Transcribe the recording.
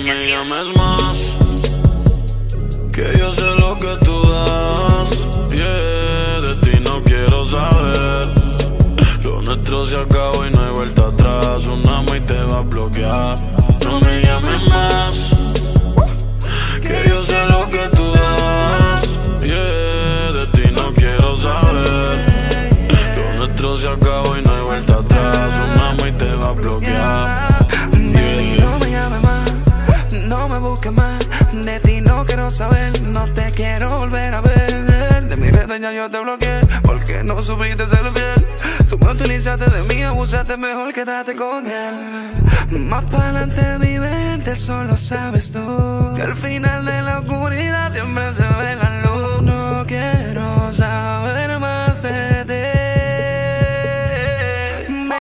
me llames más, que yo sé lo que tú das. Yeah, de ti no quiero saber. Lo nuestro se acabó y no hay vuelta atrás. Un amo y te va a bloquear. No me llames más, que yo sé lo que tú das. Yeah, de ti no quiero saber. Lo nuestro se acabó y no hay vuelta atrás. Un amo y te va a bloquear. Baby, no me llames más, no me busques más. De ti no quiero saber, no te quiero volver a ver. De mi red ya yo te bloqueé, porque no supiste ser fiel. Tú me utilizaste de mí, abusaste, mejor quédate con él. Más para adelante mi mente, solo sabes tú, que al final de la oscuridad siempre se ve la luz. No quiero saber más de ti.